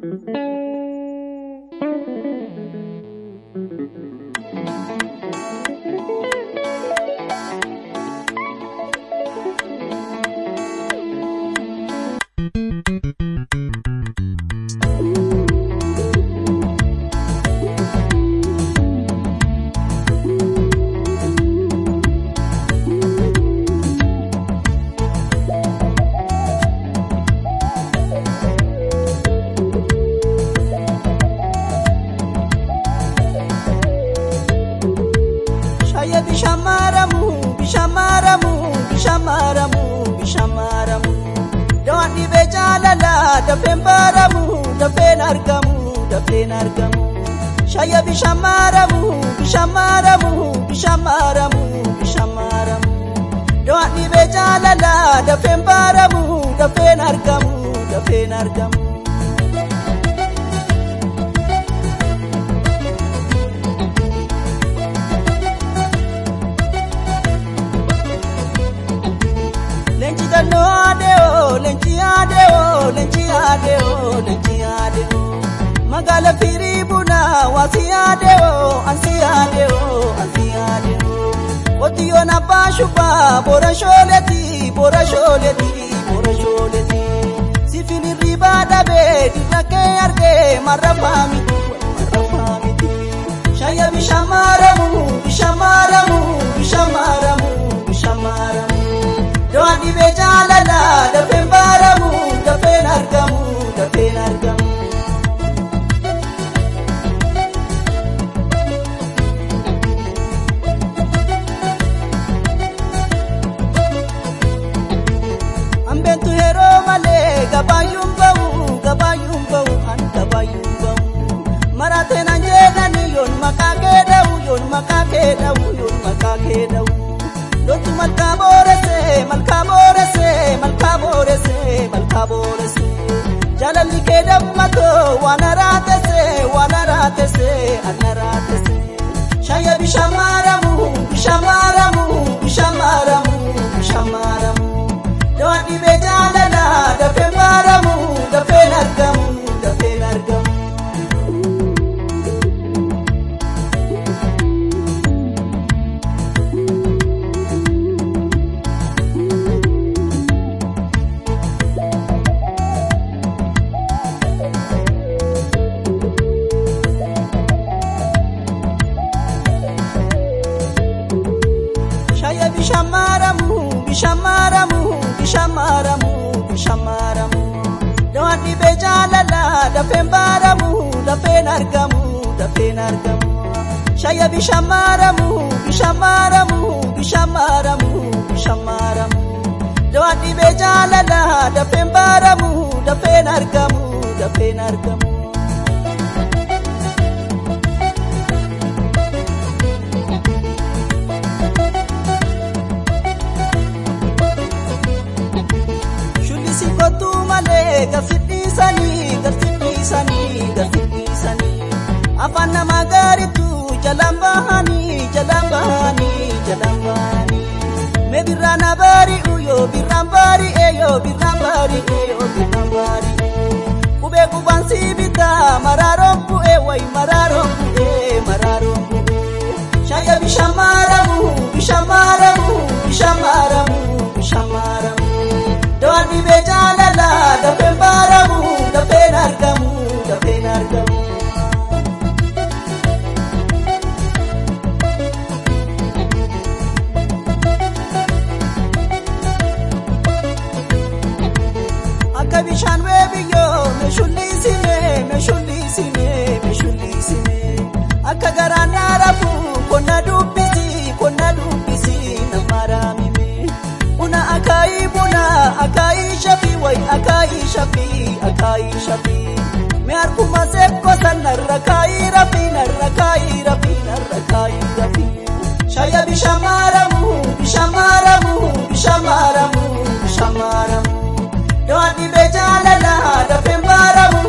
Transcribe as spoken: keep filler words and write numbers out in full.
Bishamaramu, bishamaramu, bishamaramu, bishamaramu. Dawani bejalala, dapembaramu, dapenargamu, dapenargamu. Shaya bishamaramu, bishamaramu, bishamaramu, bishamaramu. Dawani bejalala, dapembaramu, dapenargamu, dapenargamu. No adeo, lenchi adeo, lenchi adeo, lenchi adeo. Magala firibuna, wasi adeo, ansi adeo, ansi adeo. Otiyo na pashupa, bora sholeti, bora sholeti, bora sholeti. Sifini riba dabe, dirake arge, marafami, marafami. Shaya bishamaramu, bishamaramu, bishamaramu, bishamaramu. Dawani bejalala, dapembaramu, dapenargamu, dapenargamu. Ambentu hero male, gabayum bau, gabayum bau, an gabayum bau. Marate nanjena ni yon makake dau, yon makake dau, yon makake dau. Lotu malkaborese, malkaborese, malkaborese, malkaborese. Jalali kedammato, wanaratese, wanaratese, anaratese. Shaya bishamaramu, bishamaramu, bishamaramu, bishamaramu. Dawani bejalala, dapembaramu, dapenargamu, dapenargamu. Bishamaramu, bishamaramu, bishamaramu, bishamaramu. Dawani bejalala, dapembaramu, dapenargamu, dapenargamu. Shaya bishamaramu, bishamaramu, bishamaramu, bishamaramu. Dawani bejalala, dapembaramu, dapenargamu, dapenargamu. Kotu male gafiti sani, gafiti sani, gafiti sani. Afana magari tu jalambahani, jalambahani, jalambahani. Me birana bari uyo, birambari eyo, birambari eyo, birambari. Kube kubansi bita, mararompu ewai, mararompu e, mararompu e. Shaya bishamaramu, bishamaramu, bishamaramu, bishamaramu. Dawani bejalala, dapembaramu, dapenargamu, dapenargamu. Akka bishaan weebiyo, meeshulliisine, meeshulliisine, meeshulliisine. Akka garaan naarafu, konna dubbisi, konna dubbisi, namaramime. Una akai buna, akai shafi, wai akai shafi, akai shafi. Me arkuma sekko sanar rakai rafi, nar rakai rafi, nar rakai rafi. Shaya bishamaramu, bishamaramu, bishamaramu, bishamaramu. Dawani bejalala, dapembaramu,